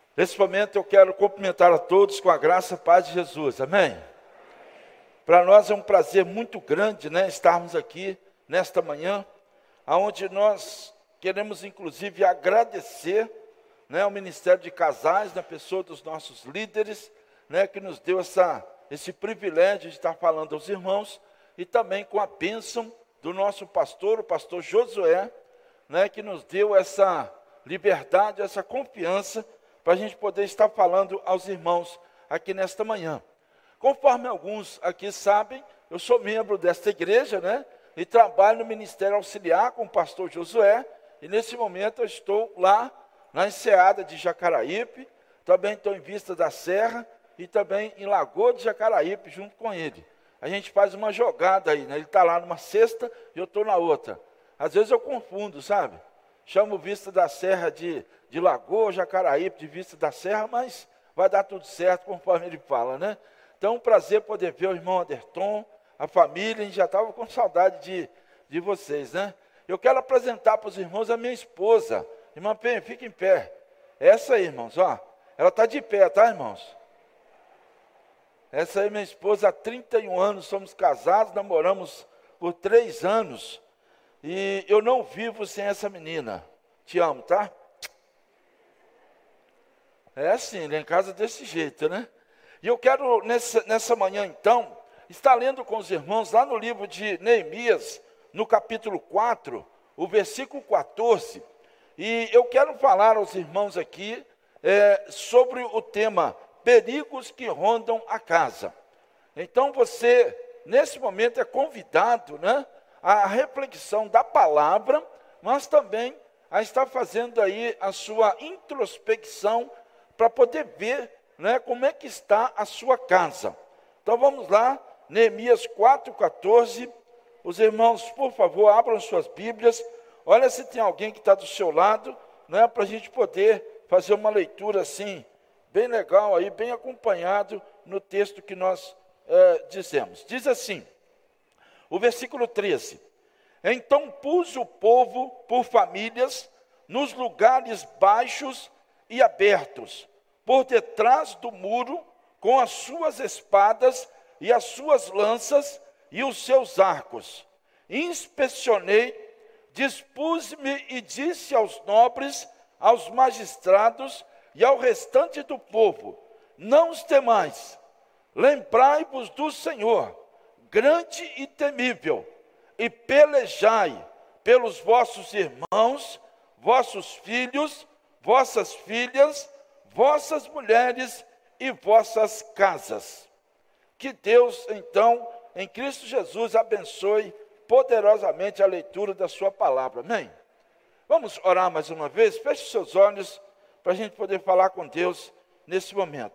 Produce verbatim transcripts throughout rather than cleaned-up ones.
Nesse momento eu quero cumprimentar a todos com a graça e a paz de Jesus, amém? Para nós é um prazer muito grande, né, estarmos aqui nesta manhã, onde nós queremos inclusive agradecer, né, ao Ministério de Casais, na pessoa dos nossos líderes, né, que nos deu essa, esse privilégio de estar falando aos irmãos, e também com a bênção do nosso pastor, o pastor Josué, né, que nos deu essa liberdade, essa confiança, para a gente poder estar falando aos irmãos aqui nesta manhã. Conforme alguns aqui sabem, eu sou membro desta igreja, né? E trabalho no Ministério Auxiliar com o pastor Josué. E nesse momento eu estou lá na Enseada de Jacaraípe, também estou em Vista da Serra e também em Lagoa de Jacaraípe junto com ele. A gente faz uma jogada aí, né? Ele está lá numa sexta e eu estou na outra. Às vezes eu confundo, sabe? Chamo Vista da Serra de, de Lagoa, Jacaraípe, de Vista da Serra, mas vai dar tudo certo conforme ele fala, né? Então, é um prazer poder ver o irmão Anderton, a família, a gente já estava com saudade de, de vocês, né? Eu quero apresentar para os irmãos a minha esposa. Irmã Penha, fica em pé. Essa aí, irmãos, ó. Ela está de pé, tá, irmãos? Essa aí é minha esposa, há trinta e um anos, somos casados, namoramos por três anos. E eu não vivo sem essa menina. Te amo, tá? É assim, lá em casa desse jeito, né? E eu quero, nessa, nessa manhã, então, estar lendo com os irmãos, lá no livro de Neemias, no capítulo quatro, o versículo quatorze. E eu quero falar aos irmãos aqui é, sobre o tema perigos que rondam a casa. Então, você, nesse momento, é convidado, né? A reflexão da palavra, mas também a estar fazendo aí a sua introspecção para poder ver, né, como é que está a sua casa. Então vamos lá, Neemias quatro, quatorze. Os irmãos, por favor, abram suas Bíblias. Olha se tem alguém que está do seu lado, né, para a gente poder fazer uma leitura assim, bem legal aí, bem acompanhado no texto que nós é, dizemos. Diz assim, o versículo treze. Então pus o povo por famílias nos lugares baixos e abertos, por detrás do muro, com as suas espadas e as suas lanças e os seus arcos. Inspecionei, dispus-me e disse aos nobres, aos magistrados e ao restante do povo: não os temais, lembrai-vos do Senhor, grande e temível, e pelejai pelos vossos irmãos, vossos filhos, vossas filhas, vossas mulheres e vossas casas. Que Deus, então, em Cristo Jesus, abençoe poderosamente a leitura da sua palavra. Amém? Vamos orar mais uma vez? Feche os seus olhos para a gente poder falar com Deus nesse momento.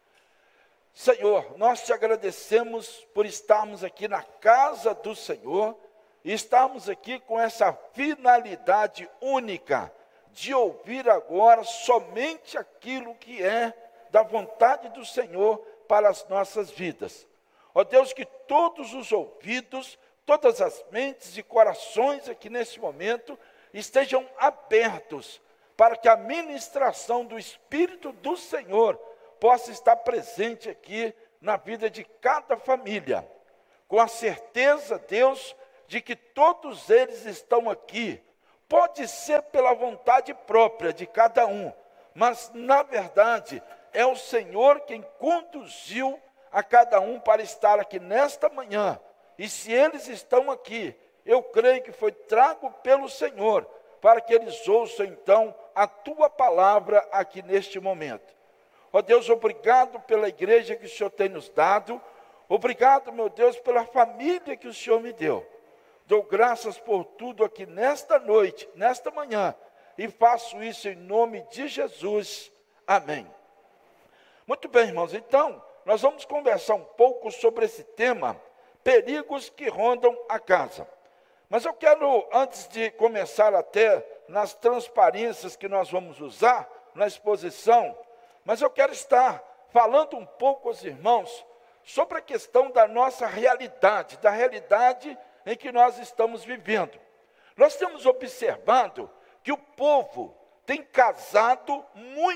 Senhor, nós te agradecemos por estarmos aqui na casa do Senhor e estarmos aqui com essa finalidade única de ouvir agora somente aquilo que é da vontade do Senhor para as nossas vidas. Ó Deus, que todos os ouvidos, todas as mentes e corações aqui nesse momento estejam abertos para que a ministração do Espírito do Senhor possa estar presente aqui na vida de cada família, com a certeza, Deus, de que todos eles estão aqui. Pode ser pela vontade própria de cada um, mas na verdade é o Senhor quem conduziu a cada um para estar aqui nesta manhã. E se eles estão aqui, eu creio que foi trago pelo Senhor para que eles ouçam então a tua palavra aqui neste momento. Ó Deus, obrigado pela igreja que o Senhor tem nos dado. Obrigado, meu Deus, pela família que o Senhor me deu. Dou graças por tudo aqui nesta noite, nesta manhã. E faço isso em nome de Jesus. Amém. Muito bem, irmãos. Então, nós vamos conversar um pouco sobre esse tema, perigos que rondam a casa. Mas eu quero, antes de começar até nas transparências que nós vamos usar, na exposição, mas eu quero estar falando um pouco aos irmãos sobre a questão da nossa realidade, da realidade em que nós estamos vivendo. Nós temos observado que o povo tem casado muito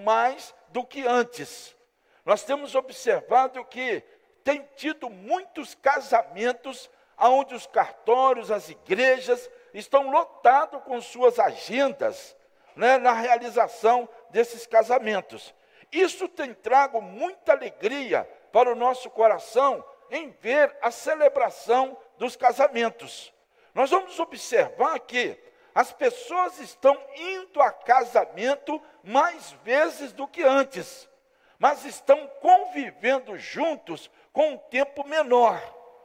mais do que antes. Nós temos observado que tem tido muitos casamentos onde os cartórios, as igrejas estão lotados com suas agendas, né, na realização desses casamentos. Isso tem trago muita alegria para o nosso coração em ver a celebração dos casamentos. Nós vamos observar que as pessoas estão indo a casamento mais vezes do que antes, mas estão convivendo juntos com um tempo menor.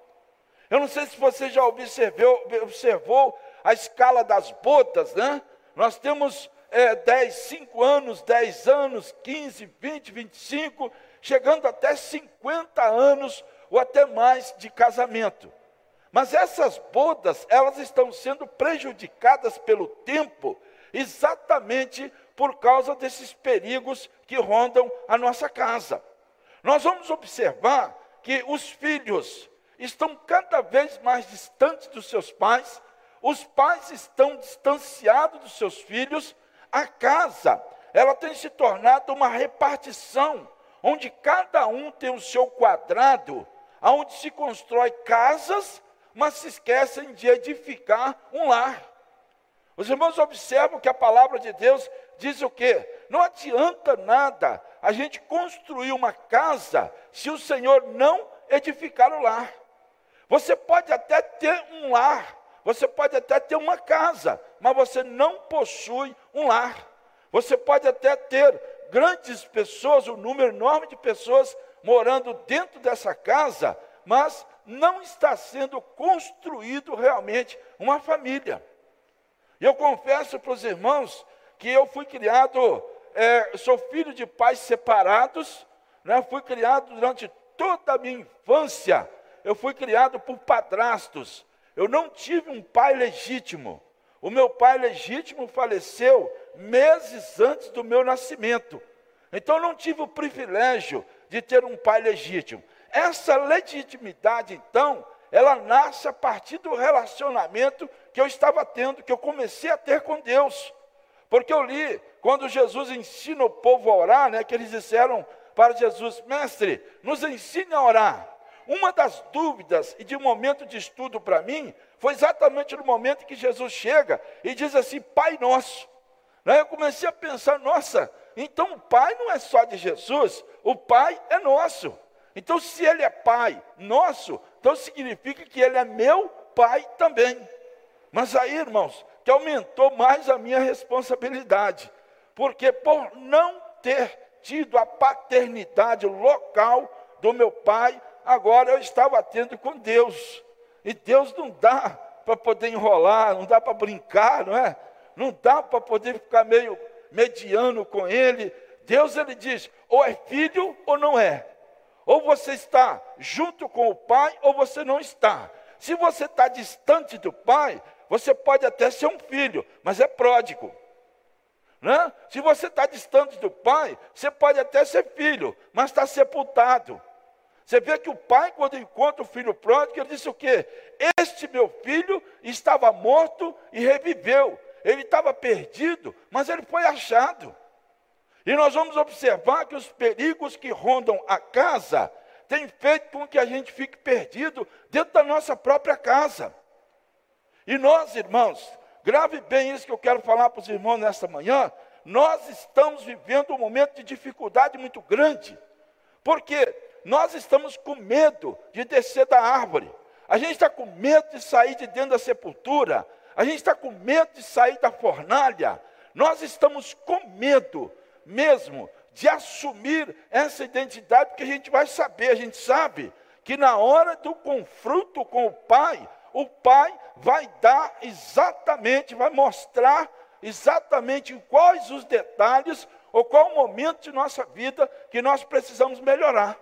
Eu não sei se você já observou, observou a escala das bodas, né? Nós temos é, dez, cinco anos, dez anos, quinze, vinte, vinte e cinco, chegando até cinquenta anos ou até mais de casamento. Mas essas bodas, elas estão sendo prejudicadas pelo tempo, exatamente por causa desses perigos que rondam a nossa casa. Nós vamos observar que os filhos estão cada vez mais distantes dos seus pais, os pais estão distanciados dos seus filhos, a casa, ela tem se tornado uma repartição, onde cada um tem o seu quadrado, onde se constrói casas, mas se esquecem de edificar um lar. Os irmãos observam que a palavra de Deus diz o quê? Não adianta nada a gente construir uma casa se o Senhor não edificar o lar. Você pode até ter um lar, você pode até ter uma casa, mas você não possui um lar. Você pode até ter grandes pessoas, um número enorme de pessoas morando dentro dessa casa, mas não está sendo construído realmente uma família. E eu confesso para os irmãos que eu fui criado, é, sou filho de pais separados, né? Fui criado durante toda a minha infância, eu fui criado por padrastos. Eu não tive um pai legítimo. O meu pai legítimo faleceu meses antes do meu nascimento. Então eu não tive o privilégio de ter um pai legítimo. Essa legitimidade, então, ela nasce a partir do relacionamento que eu estava tendo, que eu comecei a ter com Deus. Porque eu li, quando Jesus ensina o povo a orar, né, que eles disseram para Jesus: mestre, nos ensine a orar. Uma das dúvidas e de um momento de estudo para mim, foi exatamente no momento que Jesus chega e diz assim: Pai Nosso. Né, eu comecei a pensar, nossa, então o Pai não é só de Jesus, o Pai é nosso. Então, se Ele é Pai nosso, então significa que Ele é meu Pai também. Mas aí, irmãos, que aumentou mais a minha responsabilidade. Porque por não ter tido a paternidade local do meu pai, agora eu estava tendo com Deus. E Deus não dá para poder enrolar, não dá para brincar, não é? Não dá para poder ficar meio mediano com Ele. Deus, Ele diz, ou é filho ou não é. Ou você está junto com o pai, ou você não está. Se você está distante do pai, você pode até ser um filho, mas é pródigo. Né? Se você está distante do pai, você pode até ser filho, mas está sepultado. Você vê que o pai, quando encontra o filho pródigo, ele disse o quê? Este meu filho estava morto e reviveu. Ele estava perdido, mas ele foi achado. E nós vamos observar que os perigos que rondam a casa têm feito com que a gente fique perdido dentro da nossa própria casa. E nós, irmãos, grave bem isso que eu quero falar para os irmãos nesta manhã, nós estamos vivendo um momento de dificuldade muito grande, porque nós estamos com medo de descer da árvore, a gente está com medo de sair de dentro da sepultura, a gente está com medo de sair da fornalha, nós estamos com medo mesmo de assumir essa identidade, porque a gente vai saber, a gente sabe que na hora do confronto com o pai, o pai vai dar exatamente, vai mostrar exatamente em quais os detalhes ou qual o momento de nossa vida que nós precisamos melhorar.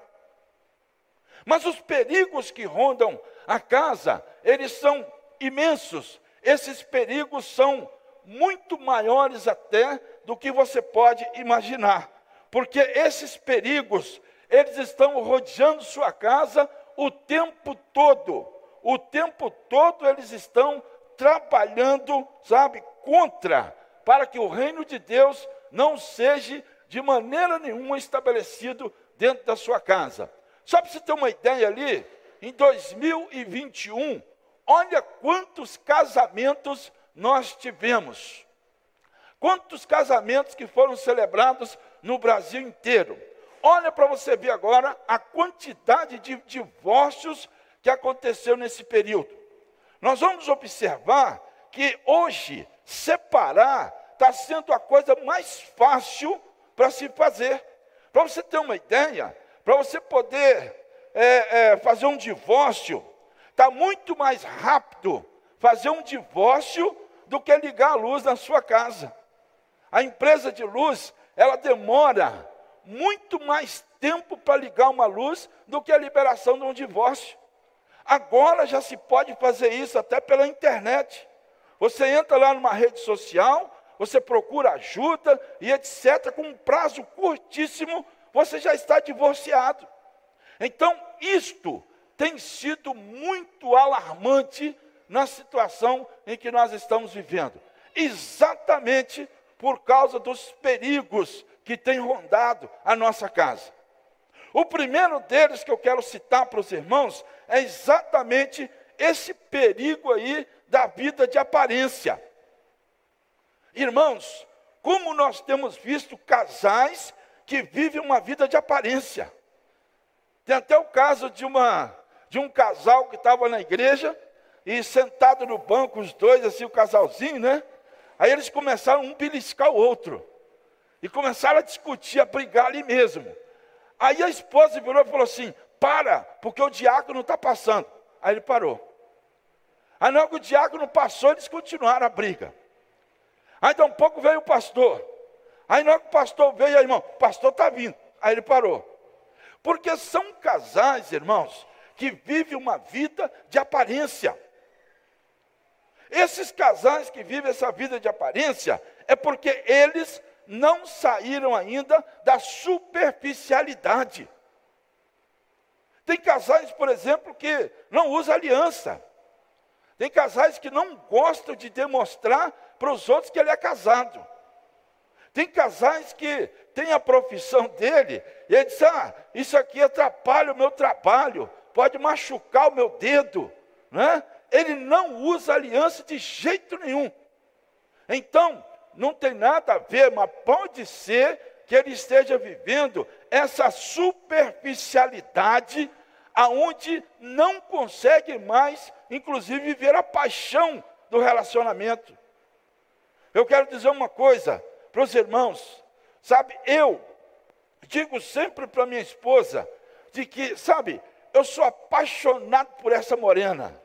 Mas os perigos que rondam a casa, eles são imensos. Esses perigos são muito maiores até do que você pode imaginar. Porque esses perigos, eles estão rodeando sua casa o tempo todo. O tempo todo eles estão trabalhando, sabe, contra, para que o reino de Deus não seja de maneira nenhuma estabelecido dentro da sua casa. Só para você ter uma ideia ali, em dois mil e vinte e um, olha quantos casamentos nós tivemos. Quantos casamentos que foram celebrados no Brasil inteiro. Olha para você ver agora a quantidade de divórcios que aconteceu nesse período. Nós vamos observar que hoje separar está sendo a coisa mais fácil para se fazer. Para você ter uma ideia, para você poder é, é, fazer um divórcio, está muito mais rápido fazer um divórcio do que ligar a luz na sua casa. A empresa de luz, ela demora muito mais tempo para ligar uma luz do que a liberação de um divórcio. Agora já se pode fazer isso até pela internet. Você entra lá numa rede social, você procura ajuda e etcétera. Com um prazo curtíssimo, você já está divorciado. Então, isto tem sido muito alarmante na situação em que nós estamos vivendo. Exatamente por causa dos perigos que têm rondado a nossa casa. O primeiro deles que eu quero citar para os irmãos é exatamente esse perigo aí da vida de aparência. Irmãos, como nós temos visto casais que vivem uma vida de aparência. Tem até o caso de, uma, de um casal que estava na igreja e sentado no banco, os dois, assim, o casalzinho, né? Aí eles começaram um beliscar o outro. E começaram a discutir, a brigar ali mesmo. Aí a esposa virou e falou assim, para, porque o diácono está passando. Aí ele parou. Aí na hora que o diácono passou, eles continuaram a briga. Aí daqui a um pouco veio o pastor. Aí na hora que o pastor veio, aí, irmão, o pastor está vindo. Aí ele parou. Porque são casais, irmãos, que vivem uma vida de aparência. Esses casais que vivem essa vida de aparência, é porque eles não saíram ainda da superficialidade. Tem casais, por exemplo, que não usam aliança. Tem casais que não gostam de demonstrar para os outros que ele é casado. Tem casais que têm a profissão dele, e ele diz, ah, isso aqui atrapalha o meu trabalho, pode machucar o meu dedo, né? Ele não usa aliança de jeito nenhum. Então, não tem nada a ver, mas pode ser que ele esteja vivendo essa superficialidade, aonde não consegue mais, inclusive, viver a paixão do relacionamento. Eu quero dizer uma coisa para os irmãos, sabe, eu digo sempre para minha esposa, de que, sabe, eu sou apaixonado por essa morena.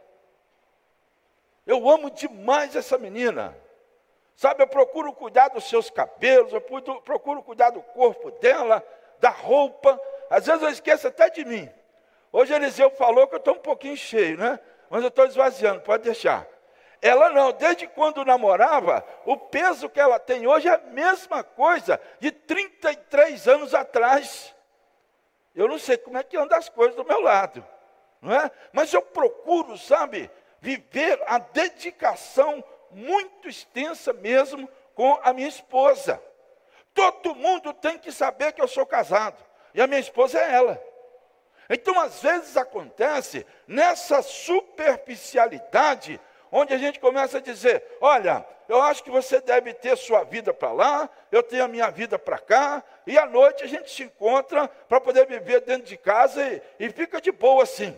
Eu amo demais essa menina. Sabe, eu procuro cuidar dos seus cabelos, eu procuro cuidar do corpo dela, da roupa. Às vezes eu esqueço até de mim. Hoje Eliseu falou que eu estou um pouquinho cheio, né? Mas eu estou esvaziando, pode deixar. Ela não, desde quando namorava, o peso que ela tem hoje é a mesma coisa de trinta e três anos atrás. Eu não sei como é que andam as coisas do meu lado, não é? Mas eu procuro, sabe, viver a dedicação muito extensa mesmo com a minha esposa. Todo mundo tem que saber que eu sou casado, e a minha esposa é ela. Então, às vezes acontece nessa superficialidade, onde a gente começa a dizer, olha, eu acho que você deve ter sua vida para lá, eu tenho a minha vida para cá, e à noite a gente se encontra para poder viver dentro de casa e, e fica de boa assim.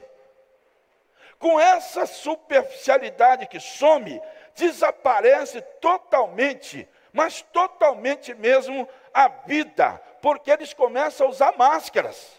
Com essa superficialidade que some, desaparece totalmente, mas totalmente mesmo a vida, porque eles começam a usar máscaras.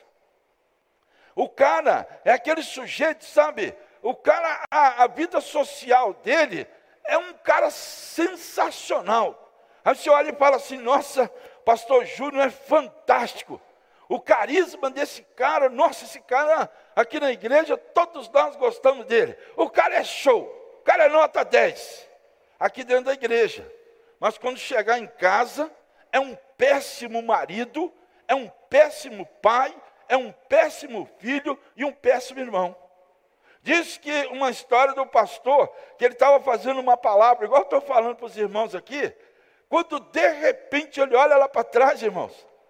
O cara é aquele sujeito, sabe, o cara, a, a vida social dele é um cara sensacional. Aí você olha e fala assim, nossa, pastor Júnior é fantástico. O carisma desse cara, nossa, esse cara aqui na igreja, todos nós gostamos dele. O cara é show, o cara é nota dez, aqui dentro da igreja. Mas quando chegar em casa, é um péssimo marido, é um péssimo pai, é um péssimo filho e um péssimo irmão. Diz que uma história do pastor, que ele estava fazendo uma palavra, igual eu estou falando para os irmãos aqui, quando de repente ele olha lá para trás, irmãos,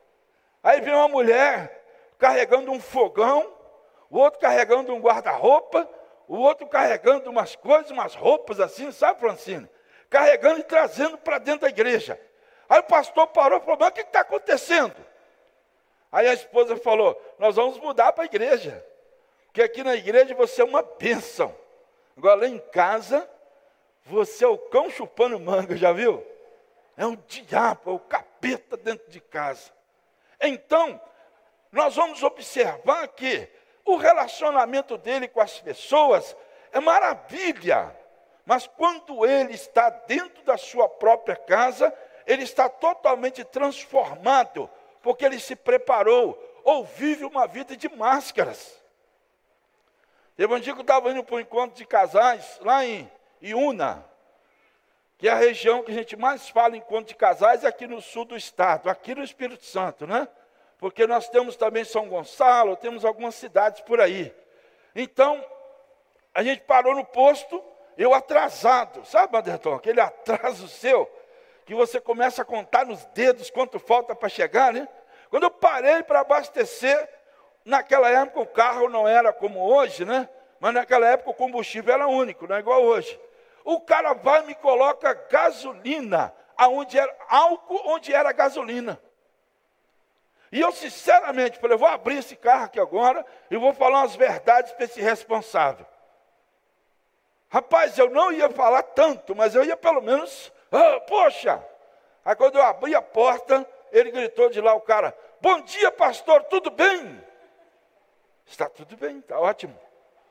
Aí vem uma mulher carregando um fogão, o outro carregando um guarda-roupa, o outro carregando umas coisas, umas roupas assim, sabe, Francine? Carregando e trazendo para dentro da igreja. Aí o pastor parou e falou, mas o que está acontecendo? Aí a esposa falou, nós vamos mudar para a igreja, porque aqui na igreja você é uma bênção. Agora lá em casa, você é o cão chupando manga, já viu? É o diabo, é o capeta dentro de casa. Então, nós vamos observar que o relacionamento dele com as pessoas é maravilha. Mas quando ele está dentro da sua própria casa, ele está totalmente transformado, porque ele se preparou, ou vive uma vida de máscaras. Teve um dia que eu estava indo para um encontro de casais, lá em Iuna, que é a região que a gente mais fala em encontro de casais, é aqui no sul do estado, aqui no Espírito Santo, né? Porque nós temos também São Gonçalo, temos algumas cidades por aí. Então, a gente parou no posto, eu atrasado, sabe, Anderton, aquele atraso seu, que você começa a contar nos dedos quanto falta para chegar, né? Quando eu parei para abastecer, naquela época o carro não era como hoje, né? Mas naquela época o combustível era único, não é igual hoje. O cara vai e me coloca gasolina, aonde era álcool, onde era gasolina. E eu sinceramente falei, eu vou abrir esse carro aqui agora e vou falar umas verdades para esse responsável. Rapaz, eu não ia falar tanto, mas eu ia pelo menos, ah, poxa. Aí quando eu abri a porta, ele gritou de lá, o cara, bom dia pastor, tudo bem? Está tudo bem, está ótimo.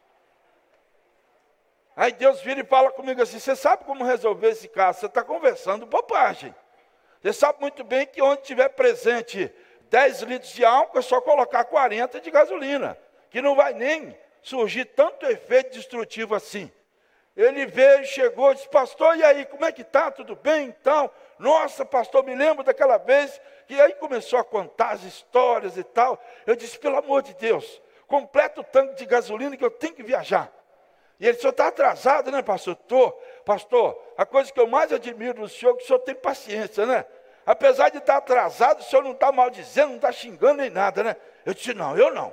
Aí Deus vira e fala comigo assim, você sabe como resolver esse caso? Você está conversando bobagem. Você sabe muito bem que onde tiver presente dez litros de álcool, é só colocar quarenta de gasolina, que não vai nem surgir tanto efeito destrutivo assim. Ele veio, chegou, disse, pastor, e aí, como é que está? Tudo bem, então? Nossa, pastor, me lembro daquela vez, e aí começou a contar as histórias e tal. Eu disse, pelo amor de Deus, completa o tanque de gasolina que eu tenho que viajar. E ele, o senhor está atrasado, né, pastor? Estou. Pastor, a coisa que eu mais admiro do senhor é que o senhor tem paciência, né? Apesar de estar atrasado, o senhor não está maldizendo, não está xingando nem nada, né? Eu disse, não, eu não.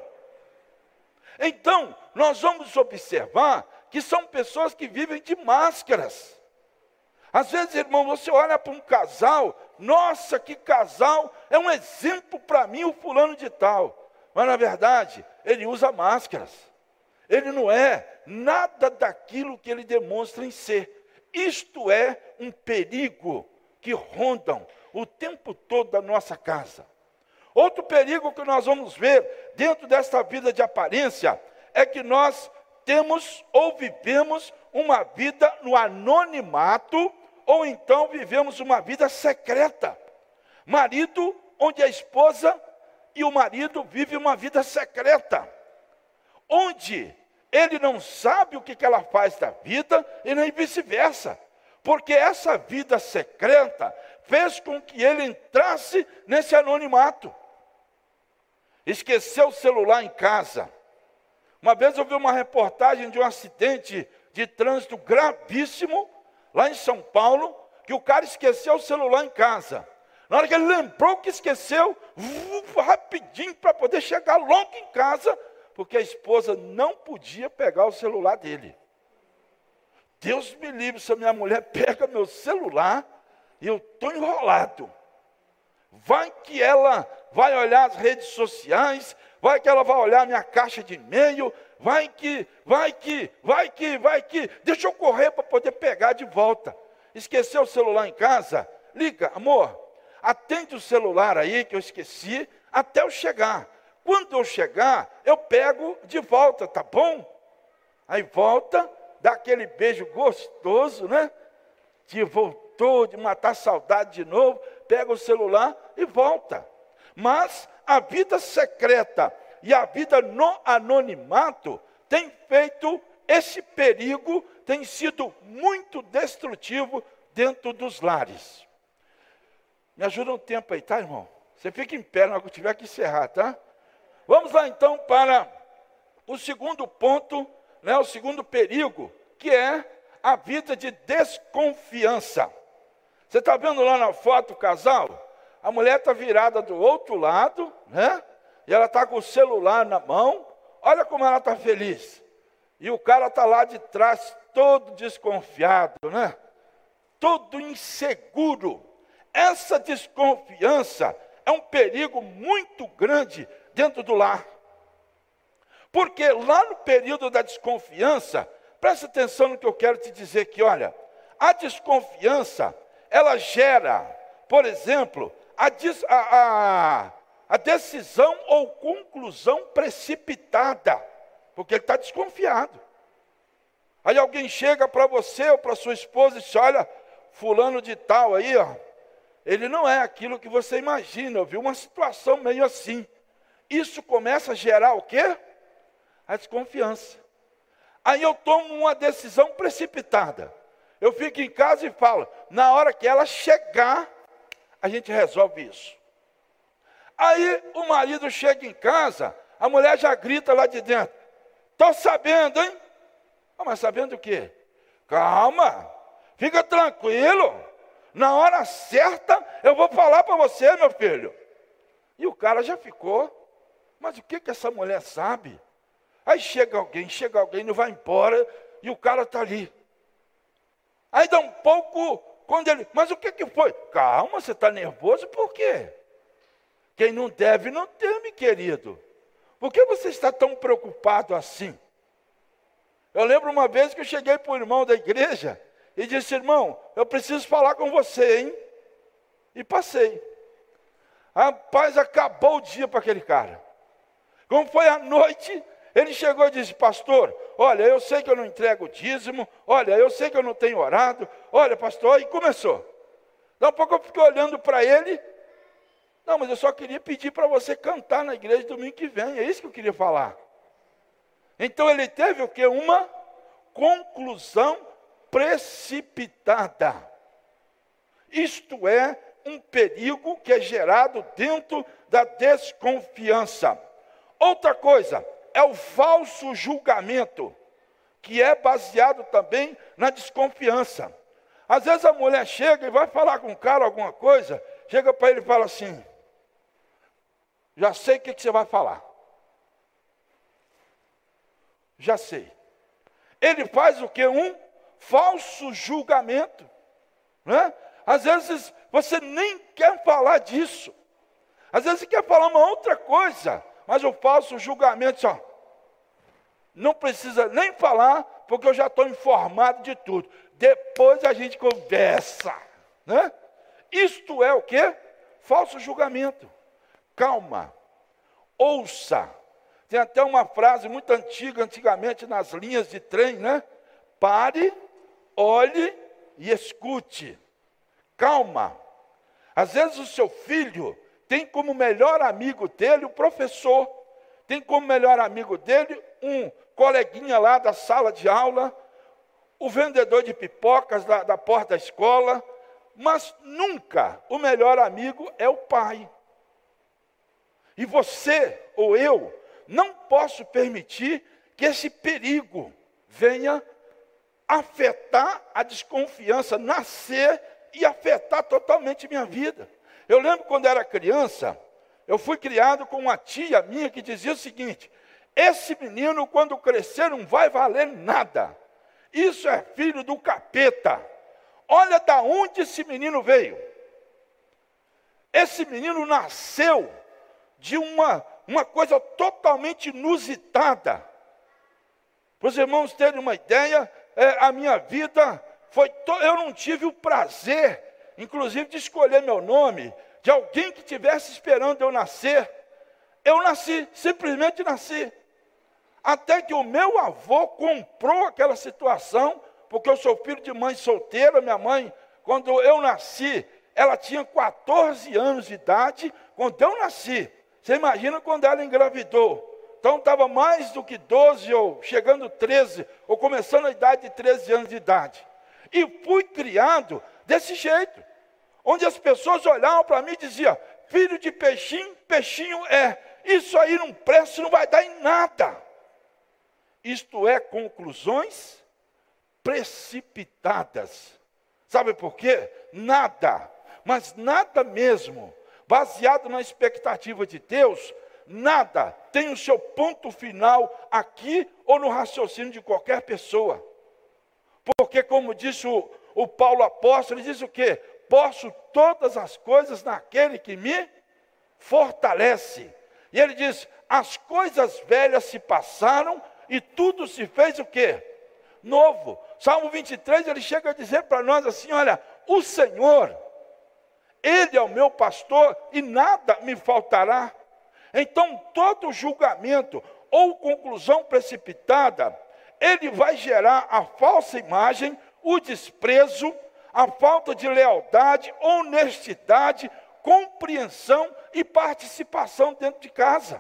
Então, nós vamos observar que são pessoas que vivem de máscaras. Às vezes, irmão, você olha para um casal, nossa, que casal, é um exemplo para mim o fulano de tal. Mas, na verdade, ele usa máscaras. Ele não é nada daquilo que ele demonstra em ser. Isto é um perigo que rondam o tempo todo da nossa casa. Outro perigo que nós vamos ver dentro desta vida de aparência é que nós temos ou vivemos uma vida no anonimato, ou então vivemos uma vida secreta. Marido onde a esposa e o marido vivem uma vida secreta, onde ele não sabe o que ela faz da vida e nem vice-versa, porque essa vida secreta fez com que ele entrasse nesse anonimato. Esqueceu o celular em casa. Uma vez eu vi uma reportagem de um acidente de trânsito gravíssimo, lá em São Paulo, que o cara esqueceu o celular em casa. Na hora que ele lembrou que esqueceu, uf, rapidinho para poder chegar logo em casa, porque a esposa não podia pegar o celular dele. Deus me livre se a minha mulher pega meu celular e eu estou enrolado. Vai que ela vai olhar as redes sociais, vai que ela vai olhar a minha caixa de e-mail, vai que, vai que, vai que, vai que, deixa eu correr para poder pegar de volta. Esqueceu o celular em casa? Liga, amor, atende o celular aí que eu esqueci até eu chegar. Quando eu chegar, eu pego de volta, tá bom? Aí volta, dá aquele beijo gostoso, né? De voltou, de matar a saudade de novo, pega o celular e volta. Mas a vida secreta e a vida no anonimato tem feito esse perigo, tem sido muito destrutivo dentro dos lares. Me ajuda um tempo aí, tá, irmão? Você fica em pé na hora que eu tiver que encerrar, tá? Vamos lá então para o segundo ponto, né, o segundo perigo, que é a vida de desconfiança. Você está vendo lá na foto o casal? a mulher está virada do outro lado, né? E ela está com o celular na mão, olha como ela está feliz. E o cara está lá de trás, todo desconfiado, né? Todo inseguro. Essa desconfiança é um perigo muito grande dentro do lar. Porque lá no período da desconfiança, presta atenção no que eu quero te dizer aqui, olha, a desconfiança, ela gera, por exemplo, a, des, a, a, a decisão ou conclusão precipitada, porque ele está desconfiado. Aí alguém chega para você ou para sua esposa e diz, olha, fulano de tal aí, ó, ele não é aquilo que você imagina, eu vi uma situação meio assim. Isso começa a gerar o quê? A desconfiança. Aí eu tomo uma decisão precipitada. Eu fico em casa e falo, na hora que ela chegar, a gente resolve isso. Aí o marido chega em casa, a mulher já grita lá de dentro, estou sabendo, hein? Ah, mas sabendo o quê? Calma, fica tranquilo, na hora certa eu vou falar para você, meu filho. E o cara já ficou, mas o que, que essa mulher sabe? Aí chega alguém, chega alguém, não vai embora, e o cara está ali. Aí dá um pouco, quando ele, mas o que, que foi? Calma, você está nervoso, por quê? Quem não deve, não teme, querido. Por que você está tão preocupado assim? Eu lembro uma vez que eu cheguei para o irmão da igreja, e disse, irmão, eu preciso falar com você, hein? E passei. Rapaz, acabou o dia para aquele cara. Como foi a noite, ele chegou e disse, pastor, olha, eu sei que eu não entrego o dízimo, olha, eu sei que eu não tenho orado, olha, pastor, e começou. Daqui a pouco eu fiquei olhando para ele, não, mas eu só queria pedir para você cantar na igreja domingo que vem, é isso que eu queria falar. Então ele teve o quê? Uma conclusão precipitada. Isto é um perigo que é gerado dentro da desconfiança. Outra coisa, é o falso julgamento, que é baseado também na desconfiança. Às vezes a mulher chega e vai falar com o cara alguma coisa, chega para ele e fala assim, já sei o que, que você vai falar. Já sei. Ele faz o quê? Um falso julgamento. Né? Às vezes você nem quer falar disso. Às vezes você quer falar uma outra coisa, mas o falso julgamento, só, não precisa nem falar, porque eu já estou informado de tudo. Depois a gente conversa. Né? Isto é o quê? Falso julgamento. Calma. Ouça. Tem até uma frase muito antiga, antigamente nas linhas de trem, né? Pare, olhe e escute. Calma. Às vezes o seu filho tem como melhor amigo dele o professor. Tem como melhor amigo dele um coleguinha lá da sala de aula, o vendedor de pipocas da, da porta da escola. Mas nunca o melhor amigo é o pai. E você ou eu não posso permitir que esse perigo venha afetar a desconfiança, nascer e afetar totalmente minha vida. Eu lembro quando era criança, eu fui criado com uma tia minha que dizia o seguinte, esse menino quando crescer não vai valer nada. Isso é filho do capeta. Olha da onde esse menino veio. Esse menino nasceu de uma, uma coisa totalmente inusitada. Para os irmãos terem uma ideia, é, a minha vida foi... To... Eu não tive o prazer, inclusive, de escolher meu nome, de alguém que estivesse esperando eu nascer. Eu nasci, simplesmente nasci. Até que o meu avô comprou aquela situação, porque eu sou filho de mãe solteira, minha mãe, quando eu nasci, ela tinha quatorze anos de idade, quando eu nasci. Você imagina quando ela engravidou. Então estava mais do que doze, ou chegando treze, ou começando a idade de treze anos de idade. E fui criado desse jeito, onde as pessoas olhavam para mim e diziam, filho de peixinho, peixinho é, isso aí não presta, não vai dar em nada. Isto é, conclusões precipitadas. Sabe por quê? Nada, mas nada mesmo baseado na expectativa de Deus, nada tem o seu ponto final aqui ou no raciocínio de qualquer pessoa. Porque, como disse o, o Paulo apóstolo, ele diz o quê? Posso todas as coisas naquele que me fortalece. E ele diz, as coisas velhas se passaram e tudo se fez o quê? Novo. Salmo vinte e três, ele chega a dizer para nós assim, olha, o Senhor, Ele é o meu pastor e nada me faltará. Então, todo julgamento ou conclusão precipitada, ele vai gerar a falsa imagem, o desprezo, a falta de lealdade, honestidade, compreensão e participação dentro de casa.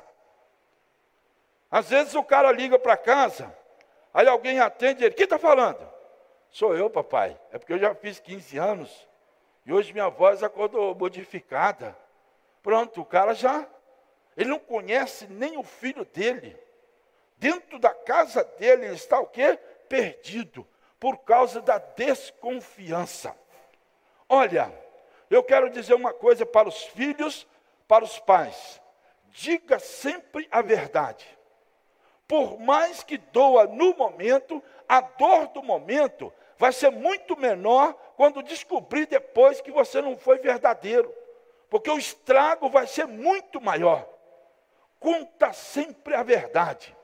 Às vezes o cara liga para casa, aí alguém atende ele, quem está falando? Sou eu, papai, é porque eu já fiz quinze anos, e hoje minha voz acordou modificada. Pronto, o cara já, ele não conhece nem o filho dele. Dentro da casa dele ele está o quê? Perdido, por causa da desconfiança. Olha, eu quero dizer uma coisa para os filhos, para os pais. Diga sempre a verdade. Por mais que doa no momento, a dor do momento vai ser muito menor quando descobrir depois que você não foi verdadeiro. Porque o estrago vai ser muito maior. Conta sempre a verdade.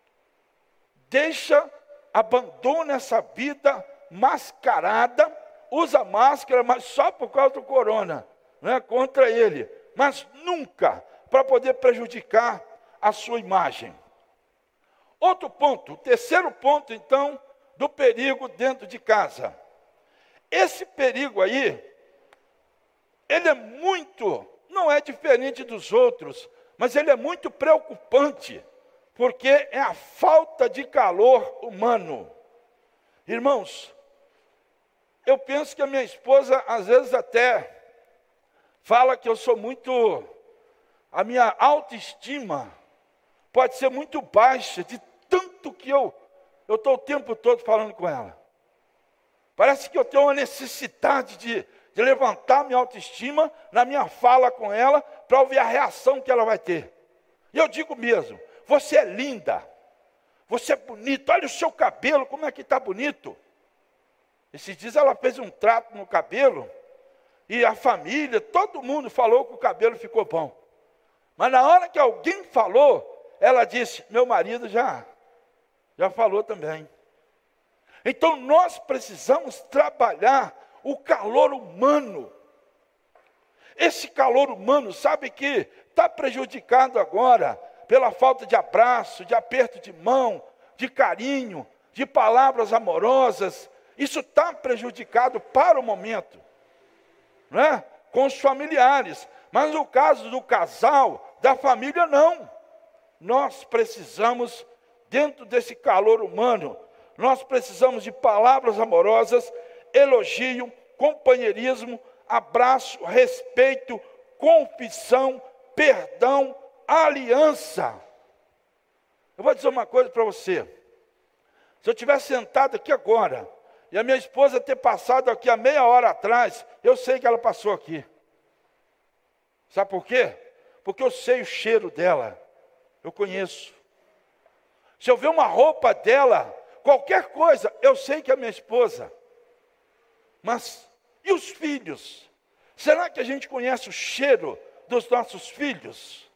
Deixa, abandona essa vida mascarada, usa máscara, mas só por causa do corona, não é contra ele, mas nunca para poder prejudicar a sua imagem. Outro ponto, o terceiro ponto então, do perigo dentro de casa. Esse perigo aí, ele é muito, não é diferente dos outros, mas ele é muito preocupante, porque é a falta de calor humano. Irmãos, eu penso que a minha esposa, às vezes até, fala que eu sou muito, a minha autoestima pode ser muito baixa, de tanto que eu eu estou o tempo todo falando com ela. Parece que eu tenho uma necessidade de, de levantar minha autoestima na minha fala com ela, para ouvir a reação que ela vai ter. E eu digo mesmo, você é linda, você é bonita, olha o seu cabelo, como é que está bonito. Esses dias ela fez um trato no cabelo, e a família, todo mundo falou que o cabelo ficou bom. Mas na hora que alguém falou, ela disse, meu marido já, já falou também. Então nós precisamos trabalhar o calor humano. Esse calor humano, sabe que está prejudicado agora pela falta de abraço, de aperto de mão, de carinho, de palavras amorosas. Isso está prejudicado para o momento, não é? Com os familiares. Mas no caso do casal, da família, não. Nós precisamos, dentro desse calor humano, nós precisamos de palavras amorosas, elogio, companheirismo, abraço, respeito, confissão, perdão, aliança. Eu vou dizer uma coisa para você. Se eu tivesse sentado aqui agora, e a minha esposa ter passado aqui há meia hora atrás, eu sei que ela passou aqui. Sabe por quê? Porque eu sei o cheiro dela. Eu conheço. Se eu ver uma roupa dela, qualquer coisa, eu sei que é minha esposa. Mas, e os filhos? Será que a gente conhece o cheiro dos nossos filhos?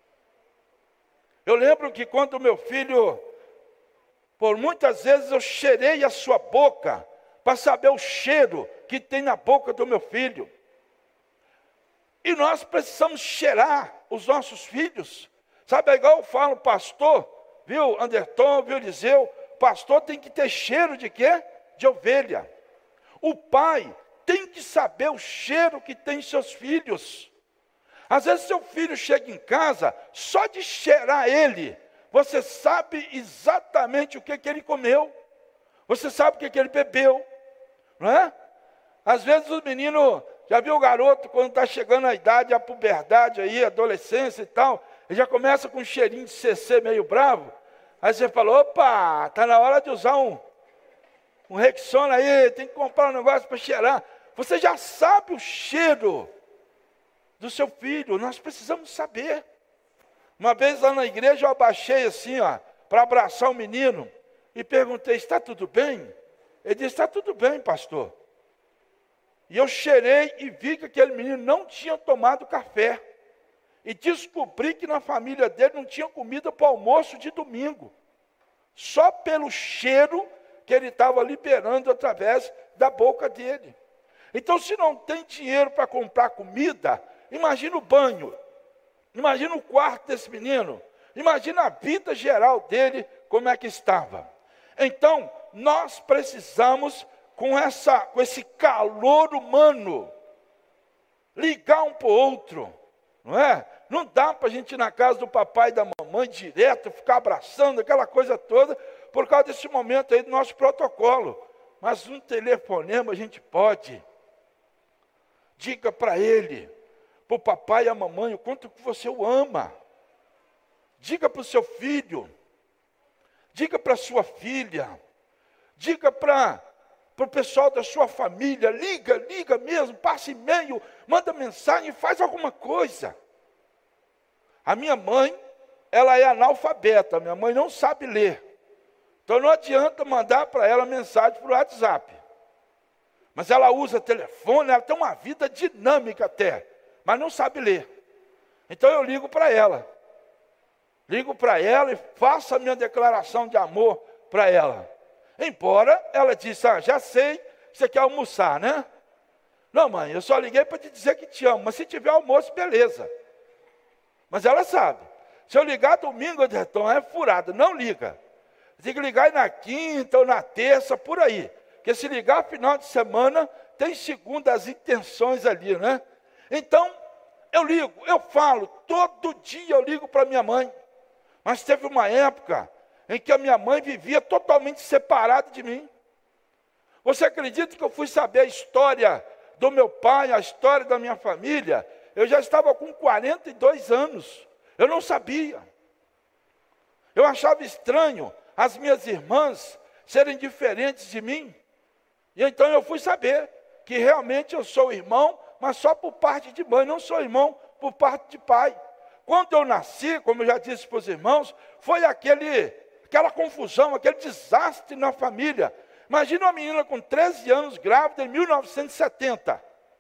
Eu lembro que quando o meu filho, por muitas vezes eu cheirei a sua boca, para saber o cheiro que tem na boca do meu filho. E nós precisamos cheirar os nossos filhos. Sabe, é igual eu falo, pastor, viu, Anderton, viu, Eliseu, pastor tem que ter cheiro de quê? De ovelha. O pai tem que saber o cheiro que tem seus filhos. Às vezes seu filho chega em casa, só de cheirar ele, você sabe exatamente o que, que ele comeu. Você sabe o que, que ele bebeu. Não é? Às vezes os meninos, já viu o garoto quando está chegando a idade, a puberdade aí, a adolescência e tal, ele já começa com um cheirinho de C C meio bravo. Aí você fala, opa, está na hora de usar um, um Rexona aí, tem que comprar um negócio para cheirar. Você já sabe o cheiro do seu filho, nós precisamos saber. Uma vez lá na igreja eu abaixei assim, ó, para abraçar o menino, e perguntei, está tudo bem? Ele disse, está tudo bem, pastor. E eu cheirei e vi que aquele menino não tinha tomado café. E descobri que na família dele não tinha comida para o almoço de domingo. Só pelo cheiro que ele estava liberando através da boca dele. Então, se não tem dinheiro para comprar comida, imagina o banho, imagina o quarto desse menino, imagina a vida geral dele, como é que estava. Então, nós precisamos, com, essa, com esse calor humano, ligar um para o outro, não é? Não dá para a gente ir na casa do papai e da mamãe direto, ficar abraçando, aquela coisa toda, por causa desse momento aí do nosso protocolo. Mas um telefonema a gente pode. Diga para ele, para o papai e a mamãe, o quanto que você o ama. Diga para o seu filho. Diga para a sua filha. Diga para o pessoal da sua família. Liga, liga mesmo, passa e-mail, manda mensagem, faz alguma coisa. A minha mãe, ela é analfabeta, minha mãe não sabe ler. Então não adianta mandar para ela mensagem por WhatsApp. Mas ela usa telefone, ela tem uma vida dinâmica até, mas não sabe ler. Então eu ligo para ela. Ligo para ela e faço a minha declaração de amor para ela. Embora ela disse, ah, já sei que você quer almoçar, né? Não, mãe, eu só liguei para te dizer que te amo, mas se tiver almoço, beleza. Mas ela sabe. Se eu ligar domingo, então é furada, não liga. Tem que ligar na quinta ou na terça, por aí. Porque se ligar final de semana, tem segundo as intenções ali, né? Então, eu ligo, eu falo, todo dia eu ligo para minha mãe. Mas teve uma época em que a minha mãe vivia totalmente separada de mim. Você acredita que eu fui saber a história do meu pai, a história da minha família? Eu já estava com quarenta e dois anos. Eu não sabia. Eu achava estranho as minhas irmãs serem diferentes de mim. E então eu fui saber que realmente eu sou irmão, mas só por parte de mãe, não sou irmão por parte de pai. Quando eu nasci, como eu já disse para os irmãos, foi aquele, aquela confusão, aquele desastre na família. Imagina uma menina com treze anos grávida em mil novecentos e setenta.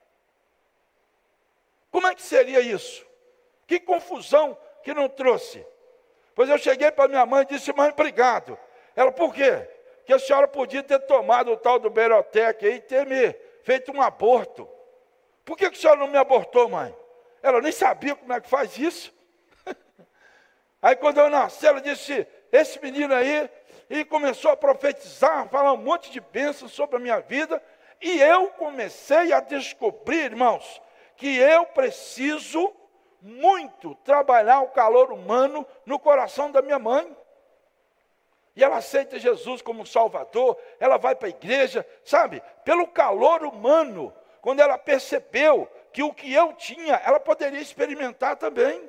Como é que seria isso? Que confusão que não trouxe. Pois eu cheguei para minha mãe e disse, mãe, obrigado. Ela, por quê? Que a senhora podia ter tomado o tal do Berotec aí e ter me feito um aborto. Por que, que a senhora não me abortou, mãe? Ela nem sabia como é que faz isso. Aí quando eu nasci, ela disse, esse menino aí, e começou a profetizar, falar um monte de bênçãos sobre a minha vida, e eu comecei a descobrir, irmãos, que eu preciso muito trabalhar o calor humano no coração da minha mãe. E ela aceita Jesus como Salvador, ela vai para a igreja, sabe? Pelo calor humano, quando ela percebeu que o que eu tinha, ela poderia experimentar também.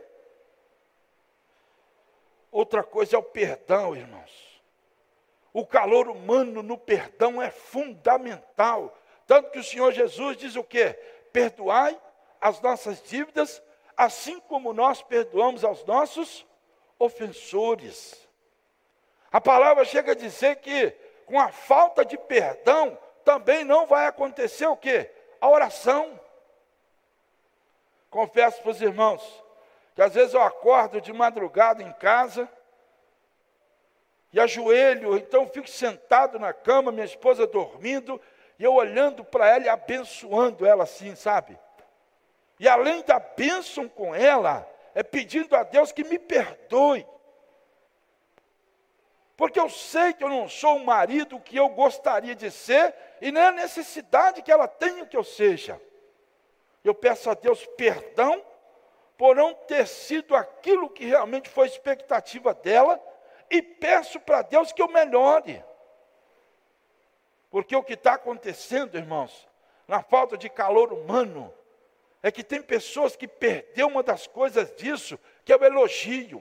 Outra coisa é o perdão, irmãos. O calor humano no perdão é fundamental. Tanto que o Senhor Jesus diz o quê? Perdoai as nossas dívidas, assim como nós perdoamos aos nossos ofensores. A palavra chega a dizer que com a falta de perdão também não vai acontecer o quê? A oração. Confesso para os irmãos que às vezes eu acordo de madrugada em casa e ajoelho, então fico sentado na cama, minha esposa dormindo, e eu olhando para ela e abençoando ela assim, sabe? E além da bênção com ela, é pedindo a Deus que me perdoe. Porque eu sei que eu não sou o marido que eu gostaria de ser, e nem a necessidade que ela tenha que eu seja. Eu peço a Deus perdão por não ter sido aquilo que realmente foi a expectativa dela, e peço para Deus que eu melhore. Porque o que está acontecendo, irmãos, na falta de calor humano, é que tem pessoas que perderam uma das coisas disso, que é o elogio.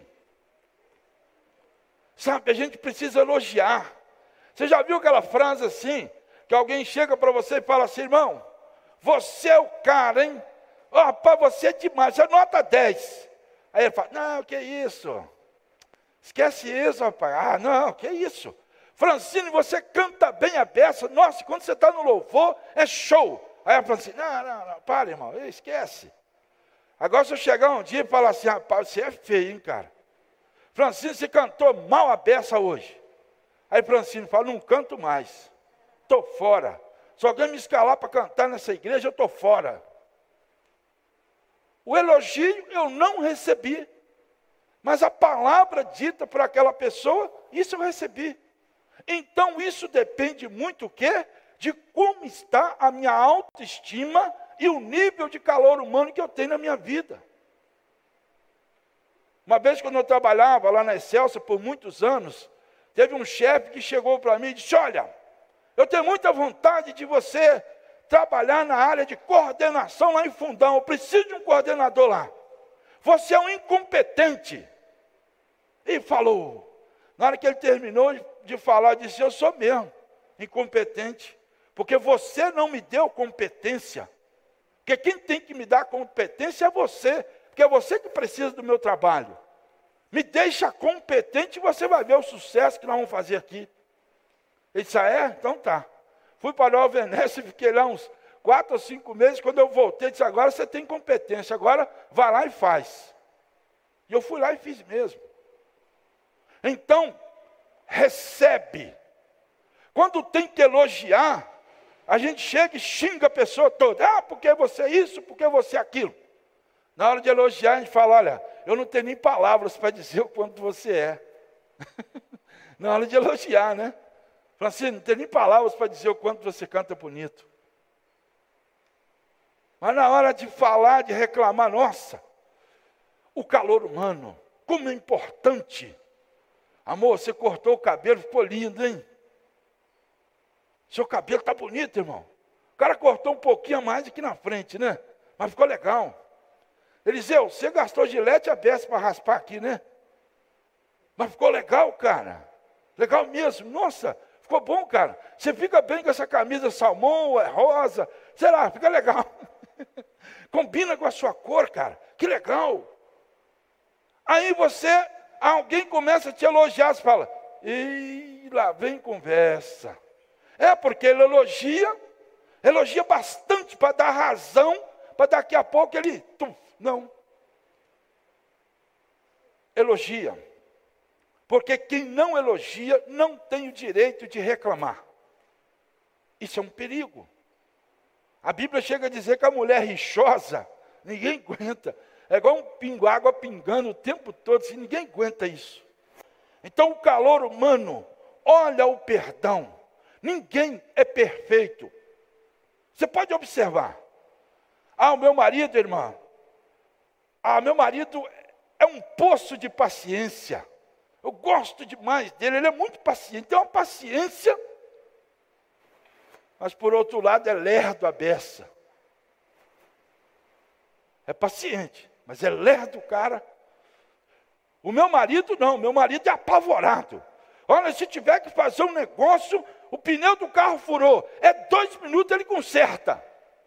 Sabe, a gente precisa elogiar. Você já viu aquela frase assim, que alguém chega para você e fala assim, irmão, você é o cara, hein? Ó, oh, rapaz, você é demais, você nota dez. Aí ele fala, não, que isso? Esquece isso, rapaz. Ah, não, que isso? Francine, você canta bem a beça. Nossa, quando você está no louvor, é show. Aí a Francine, não, não, não, para, irmão, esquece. Agora, se eu chegar um dia e falar assim, rapaz, você é feio, hein, cara? Francine, você cantou mal a beça hoje. Aí Francine fala, não canto mais. Estou fora. Se alguém me escalar para cantar nessa igreja, eu estou fora. O elogio eu não recebi. Mas a palavra dita por aquela pessoa, isso eu recebi. Então isso depende muito o quê? De como está a minha autoestima e o nível de calor humano que eu tenho na minha vida. Uma vez quando eu trabalhava lá na Excelsior por muitos anos, teve um chefe que chegou para mim e disse, olha, eu tenho muita vontade de você trabalhar na área de coordenação lá em Fundão, eu preciso de um coordenador lá. Você é um incompetente. E falou, na hora que ele terminou de falar, disse, eu sou mesmo incompetente, porque você não me deu competência, porque quem tem que me dar competência é você, porque é você que precisa do meu trabalho. Me deixa competente e você vai ver o sucesso que nós vamos fazer aqui. Ele disse, ah, é? Então tá. Fui para o Venécia e fiquei lá uns quatro ou cinco meses, quando eu voltei, disse, agora você tem competência, agora vai lá e faz. E eu fui lá e fiz mesmo. Então, recebe. Quando tem que elogiar, a gente chega e xinga a pessoa toda. Ah, porque você é isso, porque você é aquilo. Na hora de elogiar, a gente fala, olha, eu não tenho nem palavras para dizer o quanto você é. Na hora de elogiar, né? Fala assim, não tem nem palavras para dizer o quanto você canta bonito. Mas na hora de falar, de reclamar, nossa, o calor humano, como é importante. Amor, você cortou o cabelo, ficou lindo, hein? Seu cabelo está bonito, irmão. O cara cortou um pouquinho a mais aqui na frente, né? Mas ficou legal. Eliseu, você gastou gilete a beça para raspar aqui, né? Mas ficou legal, cara. Legal mesmo. Nossa, ficou bom, cara. Você fica bem com essa camisa salmão, é rosa. Sei lá, fica legal. Combina com a sua cor, cara. Que legal. Aí você... Alguém começa a te elogiar, você fala, e lá vem conversa. É porque ele elogia, elogia bastante para dar razão, para daqui a pouco ele, tum, não. Elogia. Porque quem não elogia não tem o direito de reclamar. Isso é um perigo. A Bíblia chega a dizer que a mulher rixosa, ninguém aguenta. É igual um pingo, água pingando o tempo todo, assim, ninguém aguenta isso. Então o calor humano, olha o perdão. Ninguém é perfeito. Você pode observar. Ah, o meu marido, irmã. Ah, meu marido é um poço de paciência. Eu gosto demais dele, ele é muito paciente. Tem uma paciência, mas por outro lado é lerdo a beça. É paciente. Mas é lerdo, cara. O meu marido não, meu marido é apavorado. Olha, se tiver que fazer um negócio, o pneu do carro furou. É dois minutos, ele conserta.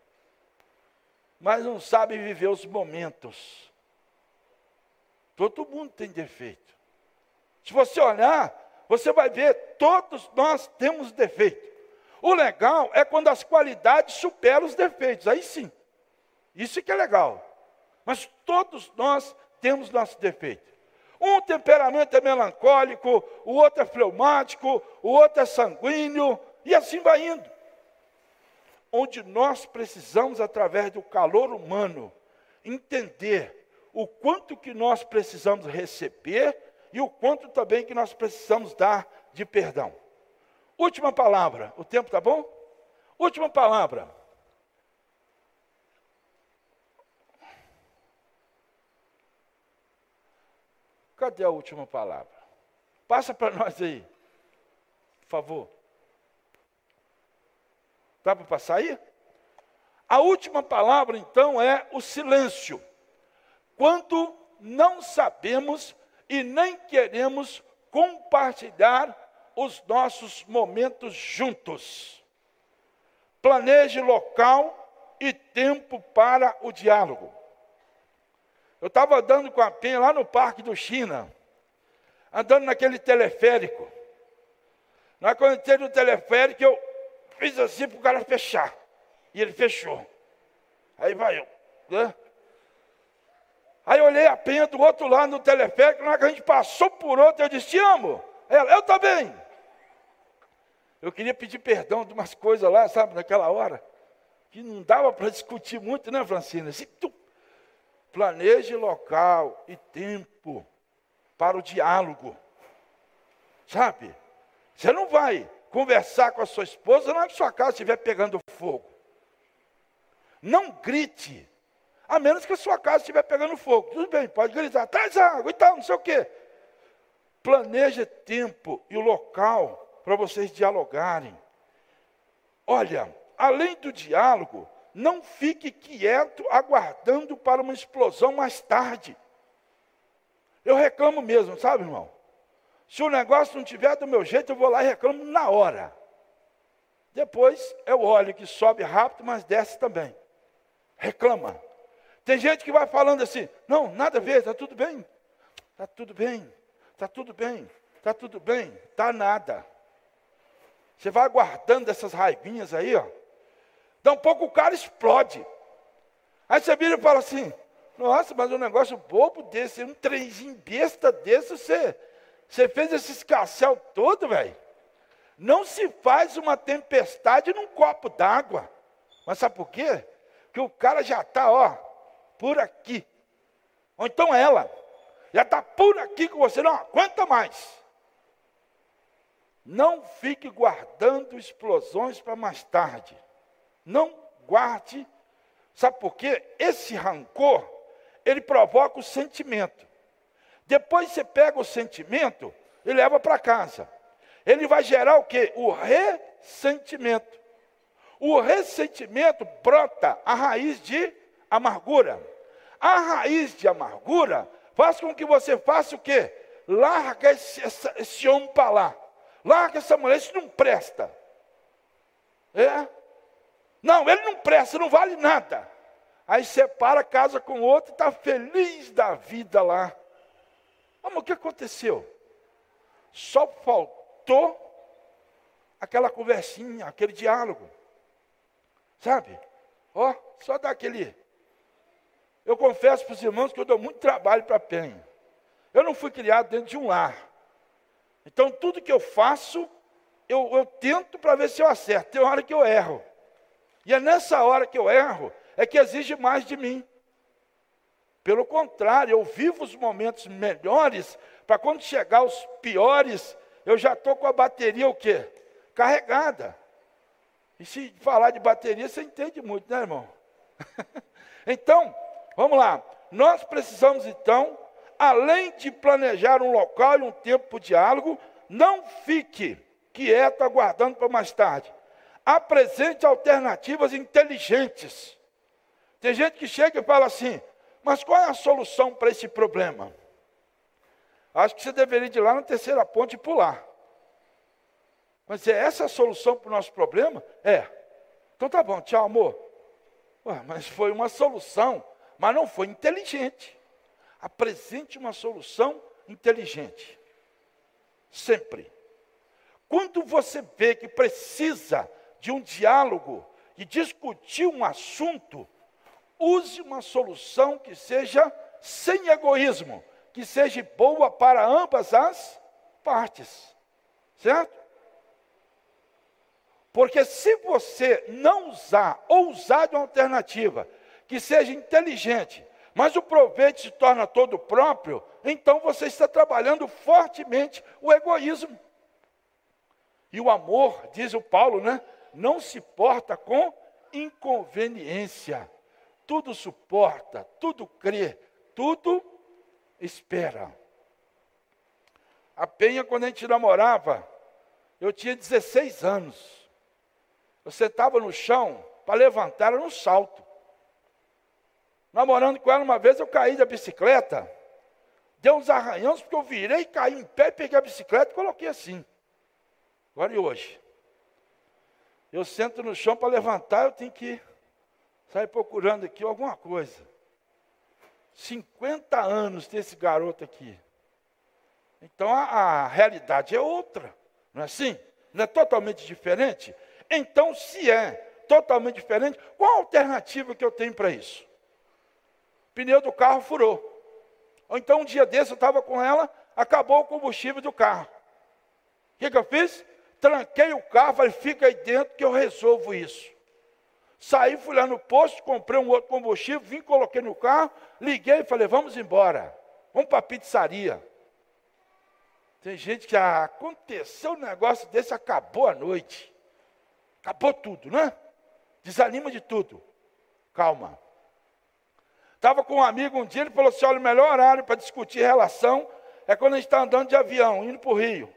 Mas não sabe viver os momentos. Todo mundo tem defeito. Se você olhar, você vai ver, todos nós temos defeito. O legal é quando as qualidades superam os defeitos. Aí sim. Isso que é legal. Mas todos nós temos nosso defeito. Um temperamento é melancólico, o outro é fleumático, o outro é sanguíneo, e assim vai indo. Onde nós precisamos, através do calor humano, entender o quanto que nós precisamos receber e o quanto também que nós precisamos dar de perdão. Última palavra. O tempo está bom? Última palavra. Cadê a última palavra? Passa para nós aí, por favor. Dá para passar aí? A última palavra, então, é o silêncio. Quando não sabemos e nem queremos compartilhar os nossos momentos juntos. Planeje local e tempo para o diálogo. Eu estava andando com a Penha lá no Parque do China, andando naquele teleférico. Na quando eu entrei no teleférico, eu fiz assim para o cara fechar. E ele fechou. Aí vai eu. Né? Aí eu olhei a Penha do outro lado do teleférico, na hora que a gente passou por outro, eu disse, te amo. Ela, eu também. Eu queria pedir perdão de umas coisas lá, sabe, naquela hora, que não dava para discutir muito, né, Francina? Se tu planeje local e tempo para o diálogo, sabe? Você não vai conversar com a sua esposa na hora que sua casa estiver pegando fogo. Não grite, a menos que a sua casa estiver pegando fogo. Tudo bem, pode gritar, traz água e tal, não sei o quê. Planeje tempo e o local para vocês dialogarem. Olha, além do diálogo, não fique quieto aguardando para uma explosão mais tarde. Eu reclamo mesmo, sabe, irmão? Se o negócio não estiver do meu jeito, eu vou lá e reclamo na hora. Depois eu olho que sobe rápido, mas desce também. Reclama. Tem gente que vai falando assim, não, nada a ver, está tudo bem. Está tudo bem, está tudo bem, está tudo bem, está nada. Você vai aguardando essas raivinhas aí, ó. Dá um pouco o cara explode. Aí você vira e fala assim, nossa, mas um negócio bobo desse, um trenzinho besta desse, você, você fez esse escarcéu todo, velho. Não se faz uma tempestade num copo d'água. Mas sabe por quê? Porque o cara já está, ó, por aqui. Ou então ela, já está por aqui com você, não aguenta mais. Não fique guardando explosões para mais tarde. Não guarde. Sabe por quê? Esse rancor, ele provoca o sentimento. Depois você pega o sentimento e leva para casa. Ele vai gerar o quê? O ressentimento. O ressentimento brota a raiz de amargura. A raiz de amargura faz com que você faça o quê? Larga esse, esse, esse homem para lá. Larga essa mulher, isso não presta. É? Não, ele não presta, não vale nada. Aí separa, casa com outro e está feliz da vida lá. Mas o que aconteceu? Só faltou aquela conversinha, aquele diálogo. Sabe? Ó, só dá aquele... Eu confesso para os irmãos que eu dou muito trabalho para a Penha. Eu não fui criado dentro de um lar. Então, tudo que eu faço, eu, eu tento para ver se eu acerto. Tem hora que eu erro. E é nessa hora que eu erro, é que exige mais de mim. Pelo contrário, eu vivo os momentos melhores, para quando chegar os piores, eu já estou com a bateria o quê? Carregada. E se falar de bateria, você entende muito, né, irmão? Então, vamos lá. Nós precisamos, então, além de planejar um local e um tempo para o diálogo, não fique quieto aguardando para mais tarde. Apresente alternativas inteligentes. Tem gente que chega e fala assim, mas qual é a solução para esse problema? Acho que você deveria ir lá na terceira ponte e pular. Mas é essa a solução para o nosso problema? É. Então tá bom, tchau, amor. Ué, mas foi uma solução, mas não foi inteligente. Apresente uma solução inteligente. Sempre. Quando você vê que precisa de um diálogo e discutir um assunto, use uma solução que seja sem egoísmo, que seja boa para ambas as partes. Certo? Porque se você não usar, ou usar de uma alternativa que seja inteligente, mas o proveito se torna todo próprio, então você está trabalhando fortemente o egoísmo. E o amor, diz o Paulo, né, não se porta com inconveniência. Tudo suporta, tudo crê, tudo espera. A Penha, quando a gente namorava, eu tinha dezesseis anos. Eu sentava no chão para levantar, era um salto. Namorando com ela uma vez, eu caí da bicicleta, deu uns arranhões, porque eu virei, caí em pé, peguei a bicicleta e coloquei assim. Agora e hoje? Eu sento no chão para levantar, eu tenho que Saí procurando aqui alguma coisa. cinquenta anos desse garoto aqui. Então a, a realidade é outra, não é assim? Não é totalmente diferente? Então, se é totalmente diferente, qual a alternativa que eu tenho para isso? O pneu do carro furou. Ou então um dia desse eu estava com ela, acabou o combustível do carro. O que, que eu fiz? Tranquei o carro, falei, fica aí dentro que eu resolvo isso. Saí, fui lá no posto, comprei um outro combustível, vim, coloquei no carro, liguei e falei, vamos embora. Vamos para a pizzaria. Tem gente que ah, aconteceu um negócio desse, acabou a noite. Acabou tudo, né? Desanima de tudo. Calma. Estava com um amigo um dia, ele falou assim, olha, o melhor horário para discutir relação é quando a gente está andando de avião, indo para o Rio.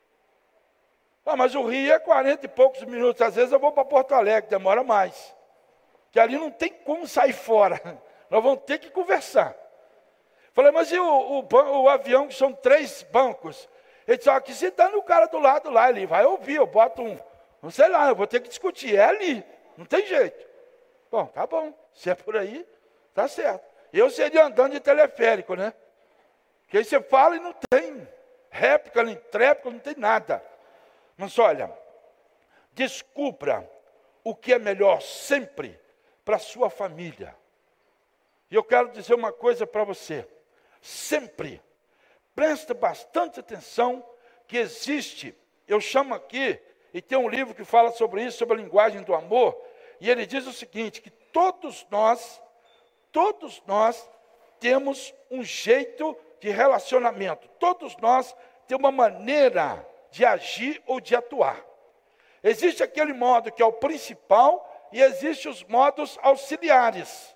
Ah, mas o Rio é quarenta e poucos minutos, às vezes eu vou para Porto Alegre, demora mais. Que ali não tem como sair fora, nós vamos ter que conversar. Falei, mas e o, o, o avião, que são três bancos? Ele disse, ó, aqui se dando o cara do lado lá, ele vai ouvir, eu boto um, não sei lá, eu vou ter que discutir, é ali, não tem jeito. Bom, tá bom, se é por aí, tá certo. Eu seria andando de teleférico, né? Porque aí você fala e não tem réplica, nem tréplica, não tem nada. Mas olha, descubra o que é melhor sempre para a sua família. E eu quero dizer uma coisa para você. Sempre, presta bastante atenção que existe, eu chamo aqui, e tem um livro que fala sobre isso, sobre a linguagem do amor, e ele diz o seguinte, que todos nós, todos nós temos um jeito de relacionamento, todos nós temos uma maneira de agir ou de atuar. Existe aquele modo que é o principal e existem os modos auxiliares.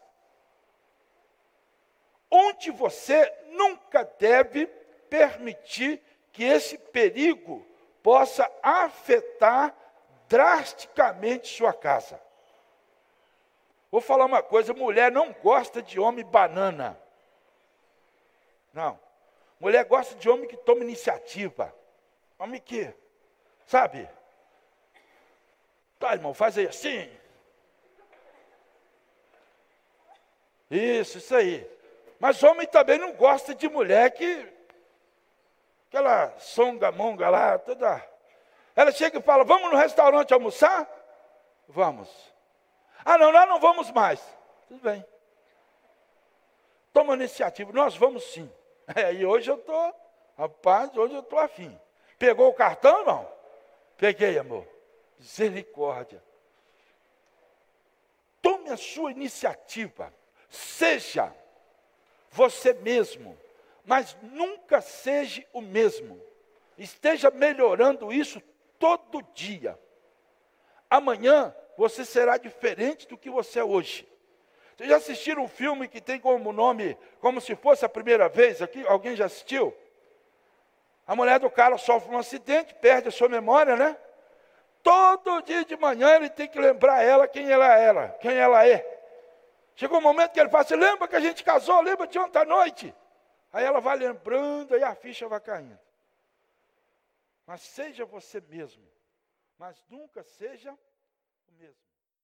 Onde você nunca deve permitir que esse perigo possa afetar drasticamente sua casa. Vou falar uma coisa, mulher não gosta de homem banana. Não. Mulher gosta de homem que toma iniciativa. Homem que, sabe? Tá, irmão, faz aí assim. Isso, isso aí. Mas homem também não gosta de mulher que, aquela songamonga lá, toda. Ela chega e fala, vamos no restaurante almoçar? Vamos. Ah, não, nós não vamos mais. Tudo bem. Toma iniciativa, nós vamos sim. É, e hoje eu estou, rapaz, hoje eu estou afim. Pegou o cartão, irmão? Peguei, amor. Misericórdia. Tome a sua iniciativa. Seja você mesmo, mas nunca seja o mesmo. Esteja melhorando isso todo dia. Amanhã você será diferente do que você é hoje. Vocês já assistiram um filme que tem como nome, como se fosse a primeira vez aqui? Alguém já assistiu? A mulher do cara sofre um acidente, perde a sua memória, né? Todo dia de manhã ele tem que lembrar ela quem ela era, quem ela é. Chegou um momento que ele fala assim, lembra que a gente casou, lembra de ontem à noite? Aí ela vai lembrando e a ficha vai caindo. Mas seja você mesmo, mas nunca seja